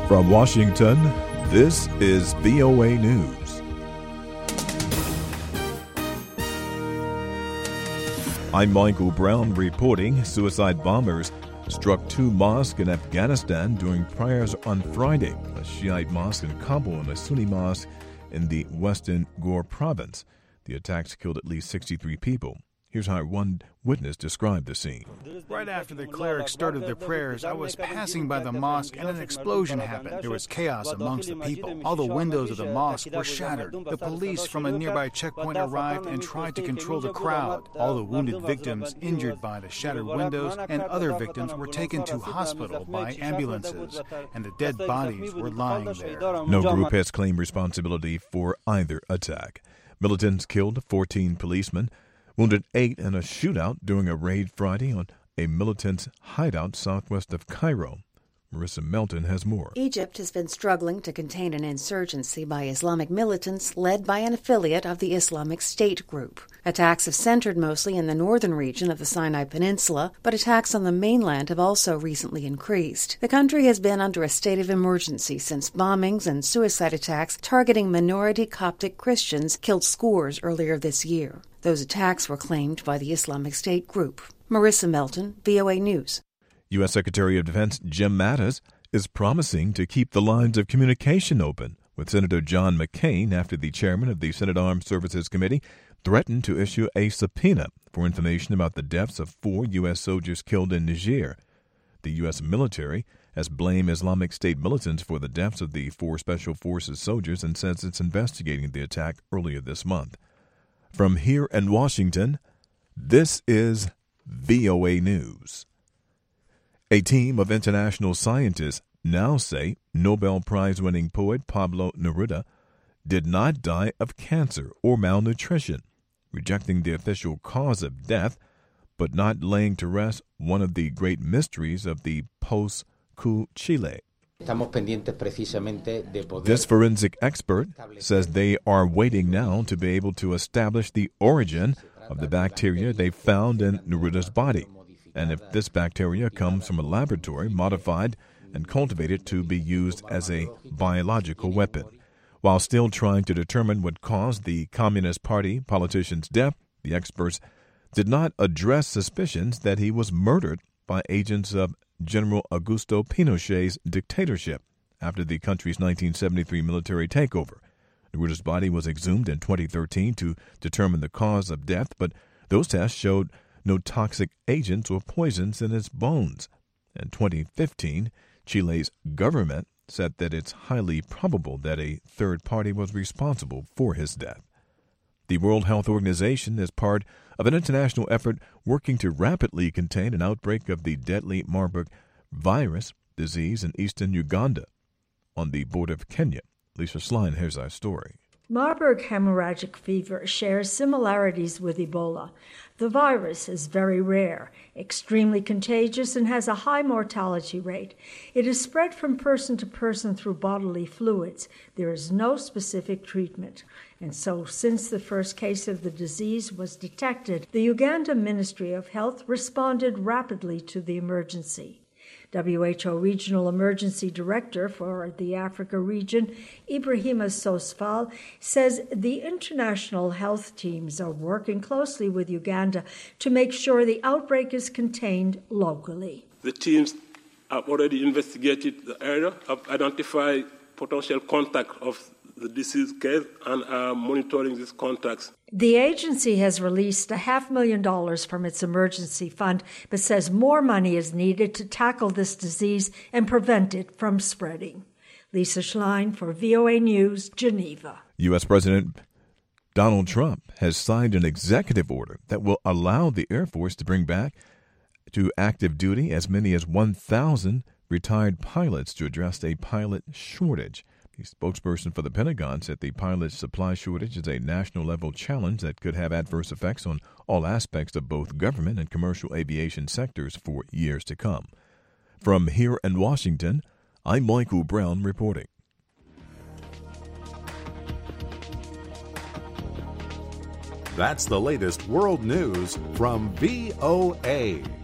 From Washington, this is VOA News. I'm Michael Brown reporting suicide bombers struck two mosques in Afghanistan during prayers on Friday, a Shiite mosque in Kabul and a Sunni mosque in the western Ghor province. The attacks killed at least 63 people. Here's how one witness described the scene. Right after the clerics started their prayers, I was passing by the mosque and an explosion happened. There was chaos amongst the people. All the windows of the mosque were shattered. The police from a nearby checkpoint arrived and tried to control the crowd. All the wounded victims injured by the shattered windows and other victims were taken to hospital by ambulances, and the dead bodies were lying there. No group has claimed responsibility for either attack. Militants killed 14 policemen, wounded 8 in a shootout during a raid Friday on a militant hideout southwest of Cairo. Marissa Melton has more. Egypt has been struggling to contain an insurgency by Islamic militants led by an affiliate of the Islamic State group. Attacks have centered mostly in the northern region of the Sinai Peninsula, but attacks on the mainland have also recently increased. The country has been under a state of emergency since bombings and suicide attacks targeting minority Coptic Christians killed scores earlier this year. Those attacks were claimed by the Islamic State group. Marissa Melton, VOA News. U.S. Secretary of Defense Jim Mattis is promising to keep the lines of communication open with Senator John McCain after the chairman of the Senate Armed Services Committee threatened to issue a subpoena for information about the deaths of 4 U.S. soldiers killed in Niger. The U.S. military has blamed Islamic State militants for the deaths of the 4 Special Forces soldiers and says it's investigating the attack earlier this month. From here in Washington, this is VOA News. A team of international scientists now say Nobel Prize-winning poet Pablo Neruda did not die of cancer or malnutrition, rejecting the official cause of death, but not laying to rest one of the great mysteries of the post-coup Chile. This forensic expert says they are waiting now to be able to establish the origin of the bacteria they found in Neruda's body, and if this bacteria comes from a laboratory modified and cultivated to be used as a biological weapon. While still trying to determine what caused the Communist Party politician's death, the experts did not address suspicions that he was murdered by agents of General Augusto Pinochet's dictatorship after the country's 1973 military takeover. Neruda's body was exhumed in 2013 to determine the cause of death, but those tests showed no toxic agents or poisons in his bones. In 2015, Chile's government said that it's highly probable that a third party was responsible for his death. The World Health Organization is part of an international effort working to rapidly contain an outbreak of the deadly Marburg virus disease in eastern Uganda on the border of Kenya. Lisa Schlein has our story. Marburg hemorrhagic fever shares similarities with Ebola. The virus is very rare, extremely contagious, and has a high mortality rate. It is spread from person to person through bodily fluids. There is no specific treatment. And so, since the first case of the disease was detected, the Uganda Ministry of Health responded rapidly to the emergency. WHO Regional Emergency Director for the Africa region, Ibrahima Sosfal, says the international health teams are working closely with Uganda to make sure the outbreak is contained locally. The teams have already investigated the area, have identified potential contact of the disease case, and are monitoring these contacts. The agency has released $500,000 from its emergency fund, but says more money is needed to tackle this disease and prevent it from spreading. Lisa Schlein for VOA News, Geneva. U.S. President Donald Trump has signed an executive order that will allow the Air Force to bring back to active duty as many as 1,000 retired pilots to address a pilot shortage. The spokesperson for the Pentagon said the pilot supply shortage is a national-level challenge that could have adverse effects on all aspects of both government and commercial aviation sectors for years to come. From here in Washington, I'm Michael Brown reporting. That's the latest world news from VOA.